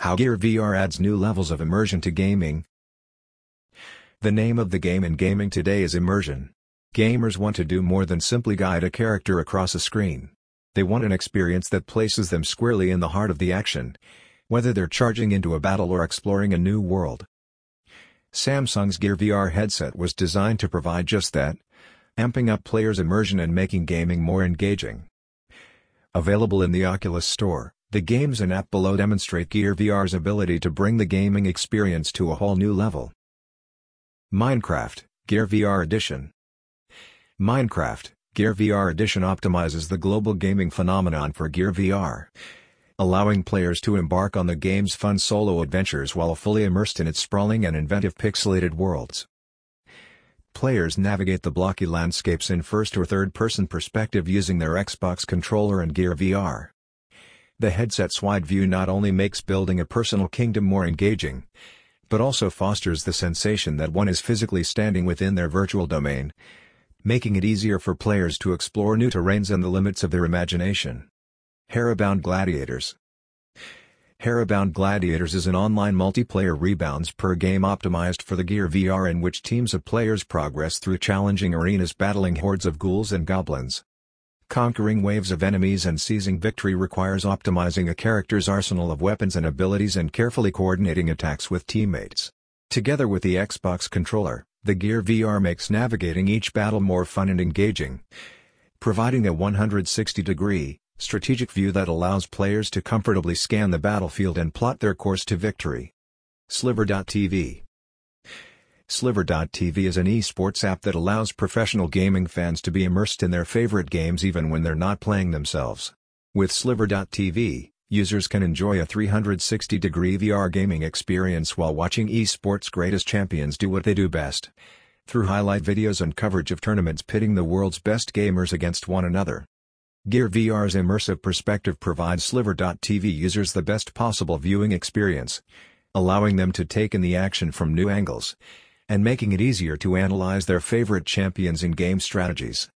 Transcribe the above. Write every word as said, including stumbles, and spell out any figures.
How Gear V R adds new levels of immersion to gaming. The name of the game in gaming today is immersion. Gamers want to do more than simply guide a character across a screen. They want an experience that places them squarely in the heart of the action, whether they're charging into a battle or exploring a new world. Samsung's Gear V R headset was designed to provide just that, amping up players' immersion and making gaming more engaging. Available in the Oculus Store, the games and app below demonstrate Gear V R's ability to bring the gaming experience to a whole new level. Minecraft, Gear V R Edition. Minecraft, Gear V R Edition optimizes the global gaming phenomenon for Gear V R, allowing players to embark on the game's fun solo adventures while fully immersed in its sprawling and inventive pixelated worlds. Players navigate the blocky landscapes in first or third-person perspective using their Xbox controller and Gear V R. The headset's wide view not only makes building a personal kingdom more engaging, but also fosters the sensation that one is physically standing within their virtual domain, making it easier for players to explore new terrains and the limits of their imagination. Herabound Gladiators. Herabound Gladiators is an online multiplayer rebounds per game optimized for the Gear V R in which teams of players progress through challenging arenas battling hordes of ghouls and goblins. Conquering waves of enemies and seizing victory requires optimizing a character's arsenal of weapons and abilities and carefully coordinating attacks with teammates. Together with the Xbox controller, the Gear V R makes navigating each battle more fun and engaging, providing a one hundred sixty degree, strategic view that allows players to comfortably scan the battlefield and plot their course to victory. Sliver dot T V. Sliver dot T V is an esports app that allows professional gaming fans to be immersed in their favorite games even when they're not playing themselves. With Sliver dot T V, users can enjoy a three hundred sixty degree V R gaming experience while watching esports greatest champions do what they do best, through highlight videos and coverage of tournaments pitting the world's best gamers against one another. Gear V R's immersive perspective provides Sliver dot T V users the best possible viewing experience, allowing them to take in the action from new angles, and making it easier to analyze their favorite champions and game strategies.